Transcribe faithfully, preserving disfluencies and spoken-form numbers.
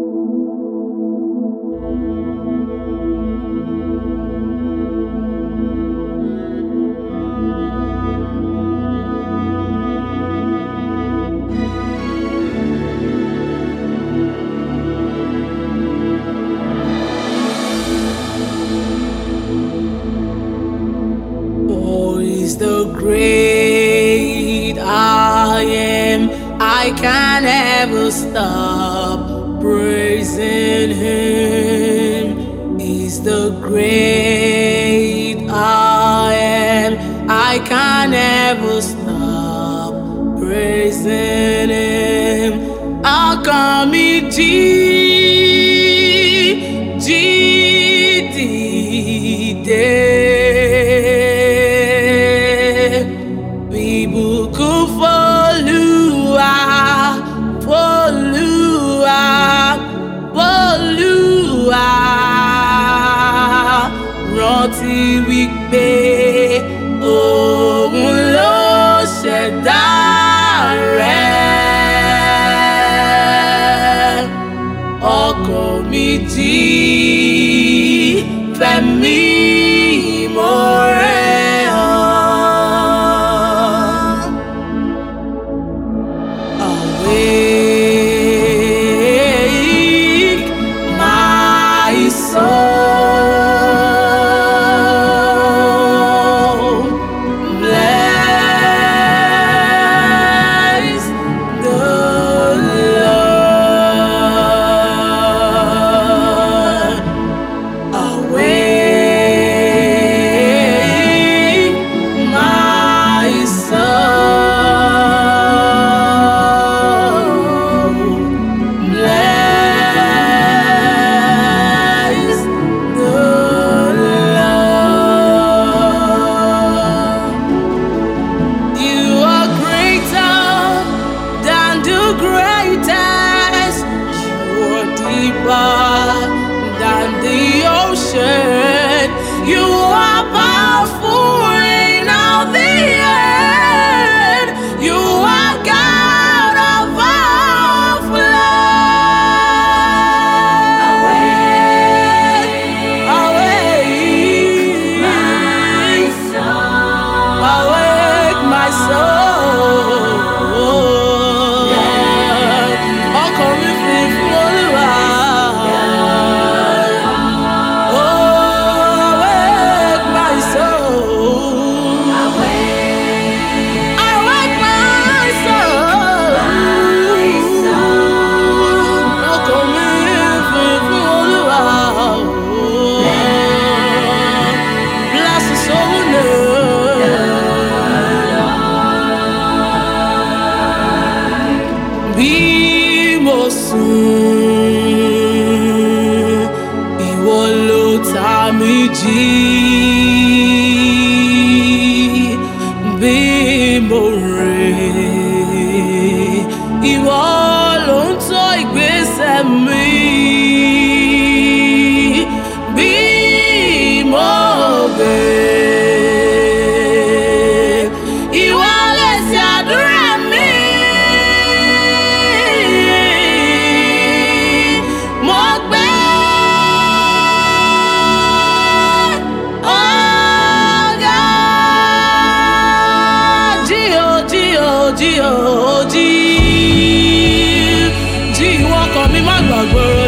The great I am, I can never stop praising Him. He's the great I am, I can never stop praising Him. How come He did, did, did. Ìbùkún f'Olúwa, f'Olúwa, f'Olúwa. Rántí wípé òun ló ṣẹ̀dá rẹ̀. Ọkàn mi jí fẹ̀mí ìmoore hàn. Awake my soul, bless the Lord. Awake my soul, bless the Lord. You are greater than the greatest. You are deeper than the ocean. You are powerful in all the earth. You are God of all flesh. Awake, awake, my soul. Awake, my soul. Ọkàn mi fi fún Olúwa. Oh, awake my soul. Awake my soul. Ọkàn mi fi fún Olúwa. Bless His holy name. Bí mo sùn, ìwọ ló ta mí jí. Bí mo rìn, ìwọ ló ń tọ́ ìgbésẹ̀ mi. Bí mo gbé, ìwọ lè ṣe àdúrà mi. Mo gbé ọ̀gá. Jí o, jí o, jí o, jí. Jí ìwọ ọkàn mi má gbàgbọ́.